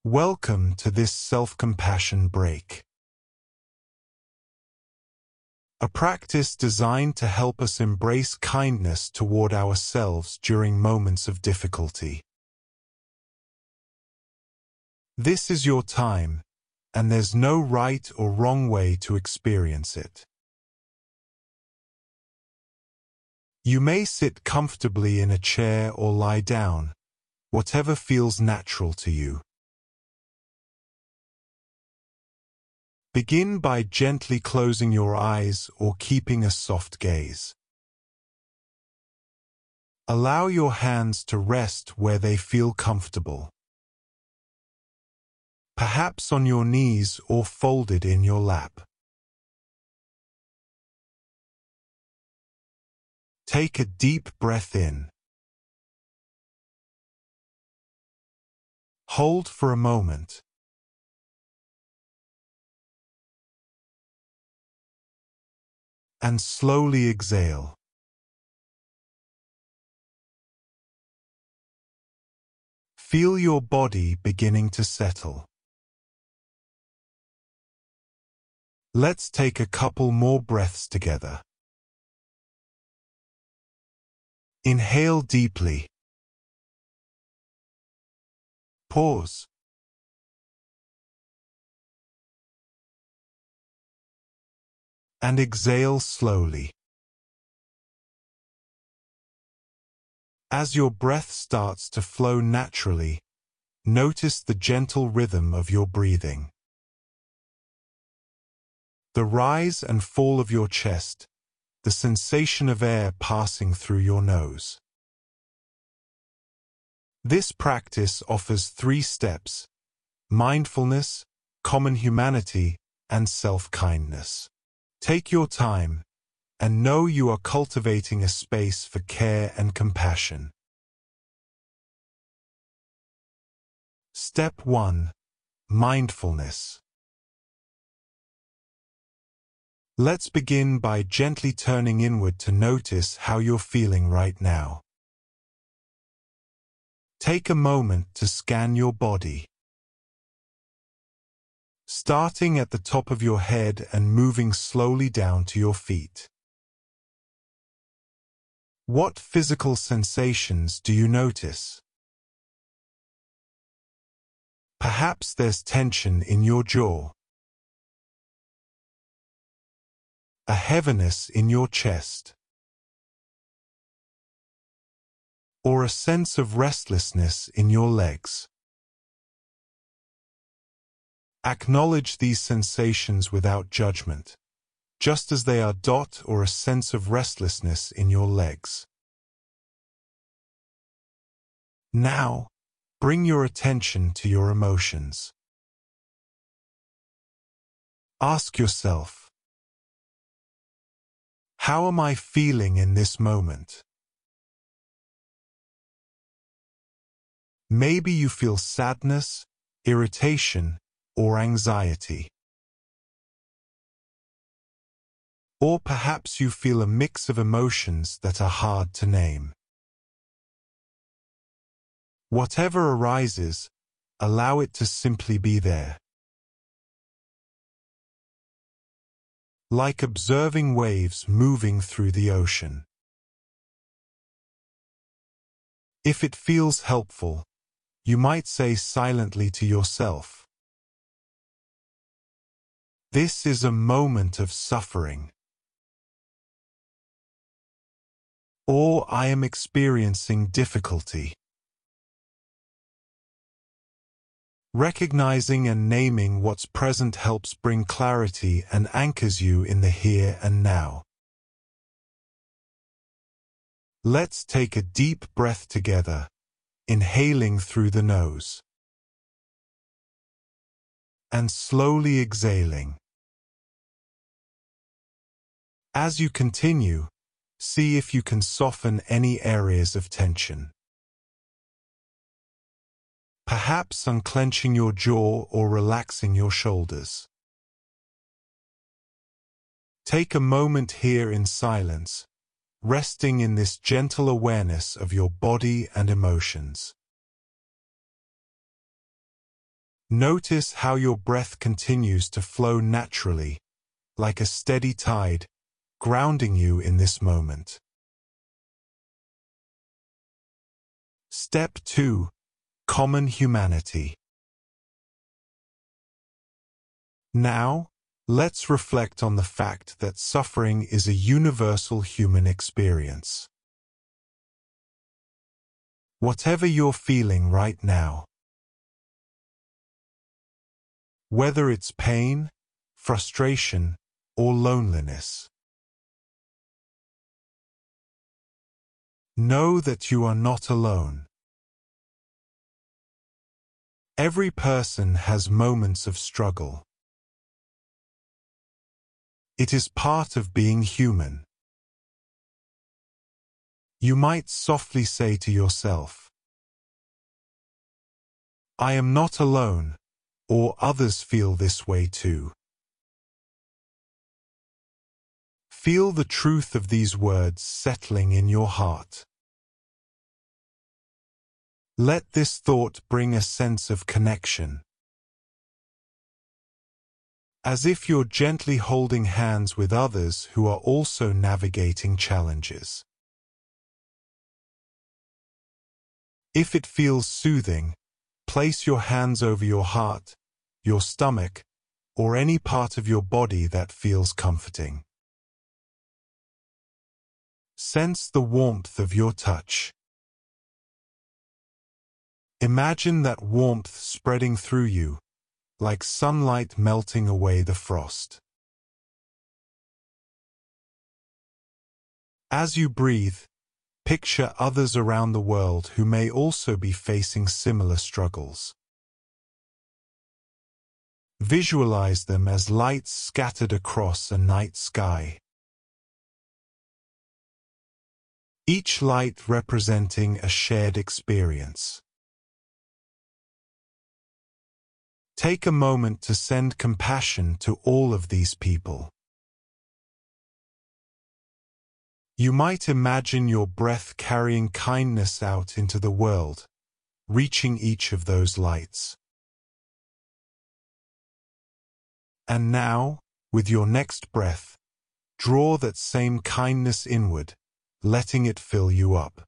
Welcome to this self-compassion break, a practice designed to help us embrace kindness toward ourselves during moments of difficulty. This is your time, and there's no right or wrong way to experience it. You may sit comfortably in a chair or lie down, whatever feels natural to you. Begin by gently closing your eyes or keeping a soft gaze. Allow your hands to rest where they feel comfortable, perhaps on your knees or folded in your lap. Take a deep breath in. Hold for a moment. And slowly exhale. Feel your body beginning to settle. Let's take a couple more breaths together. Inhale deeply. Pause. And exhale slowly. As your breath starts to flow naturally, notice the gentle rhythm of your breathing. The rise and fall of your chest, the sensation of air passing through your nose. This practice offers 3 steps: mindfulness, common humanity, and self-kindness. Take your time, and know you are cultivating a space for care and compassion. Step 1. Mindfulness. Let's begin by gently turning inward to notice how you're feeling right now. Take a moment to scan your body, starting at the top of your head and moving slowly down to your feet. What physical sensations do you notice? Perhaps there's tension in your jaw, a heaviness in your chest, or a sense of restlessness in your legs. Acknowledge these sensations without judgment, just as they are or a sense of restlessness in your legs. Now, bring your attention to your emotions. Ask yourself, how am I feeling in this moment? Maybe you feel sadness, irritation, or anxiety. Or perhaps you feel a mix of emotions that are hard to name. Whatever arises, allow it to simply be there. Like observing waves moving through the ocean. If it feels helpful, you might say silently to yourself, "This is a moment of suffering." Or "I am experiencing difficulty." Recognizing and naming what's present helps bring clarity and anchors you in the here and now. Let's take a deep breath together, inhaling through the nose and slowly exhaling. As you continue, see if you can soften any areas of tension. Perhaps unclenching your jaw or relaxing your shoulders. Take a moment here in silence, resting in this gentle awareness of your body and emotions. Notice how your breath continues to flow naturally, like a steady tide, grounding you in this moment. Step 2. Common humanity. Now, let's reflect on the fact that suffering is a universal human experience. Whatever you're feeling right now, whether it's pain, frustration, or loneliness, know that you are not alone. Every person has moments of struggle. It is part of being human. You might softly say to yourself, "I am not alone," or others feel this way too. Feel the truth of these words settling in your heart. Let this thought bring a sense of connection. As if you're gently holding hands with others who are also navigating challenges. If it feels soothing, place your hands over your heart, your stomach, or any part of your body that feels comforting. Sense the warmth of your touch. Imagine that warmth spreading through you, like sunlight melting away the frost. As you breathe, picture others around the world who may also be facing similar struggles. Visualize them as lights scattered across a night sky. Each light representing a shared experience. Take a moment to send compassion to all of these people. You might imagine your breath carrying kindness out into the world, reaching each of those lights. And now, with your next breath, draw that same kindness inward, letting it fill you up.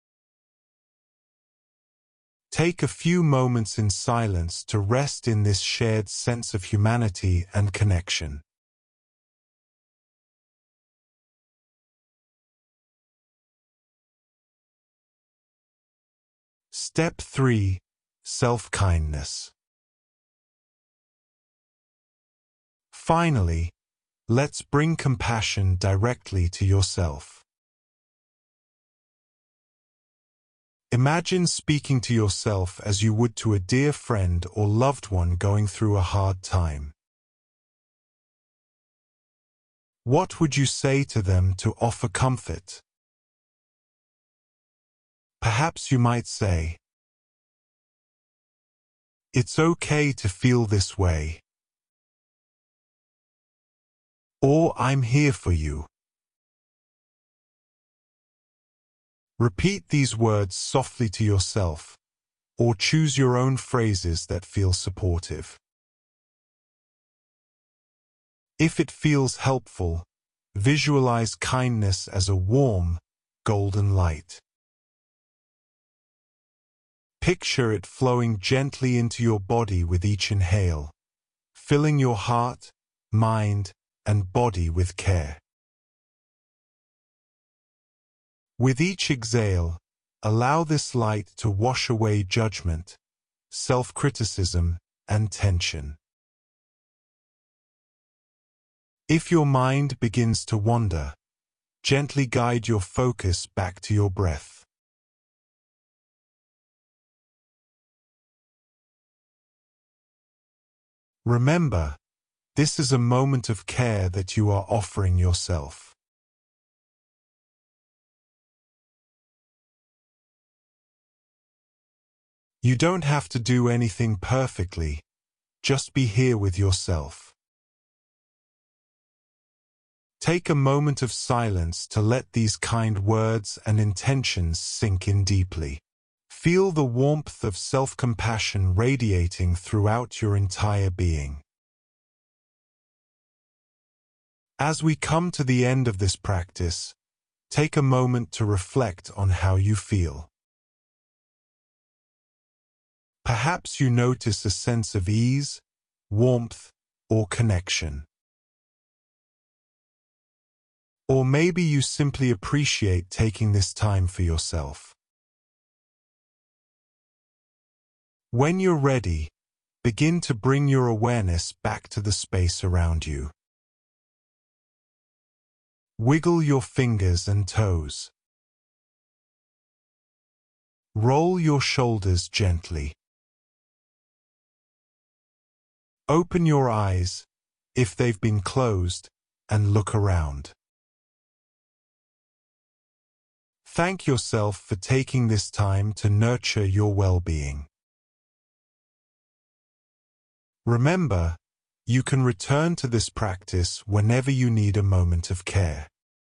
Take a few moments in silence to rest in this shared sense of humanity and connection. Step 3. Self-kindness. Finally, let's bring compassion directly to yourself. Imagine speaking to yourself as you would to a dear friend or loved one going through a hard time. What would you say to them to offer comfort? Perhaps you might say, "It's okay to feel this way." Or, "I'm here for you." Repeat these words softly to yourself, or choose your own phrases that feel supportive. If it feels helpful, visualize kindness as a warm, golden light. Picture it flowing gently into your body with each inhale, filling your heart, mind, and body with care. With each exhale, allow this light to wash away judgment, self-criticism, and tension. If your mind begins to wander, gently guide your focus back to your breath. Remember, this is a moment of care that you are offering yourself. You don't have to do anything perfectly, just be here with yourself. Take a moment of silence to let these kind words and intentions sink in deeply. Feel the warmth of self-compassion radiating throughout your entire being. As we come to the end of this practice, take a moment to reflect on how you feel. Perhaps you notice a sense of ease, warmth, or connection. Or maybe you simply appreciate taking this time for yourself. When you're ready, begin to bring your awareness back to the space around you. Wiggle your fingers and toes. Roll your shoulders gently. Open your eyes, if they've been closed, and look around. Thank yourself for taking this time to nurture your well-being. Remember, you can return to this practice whenever you need a moment of care.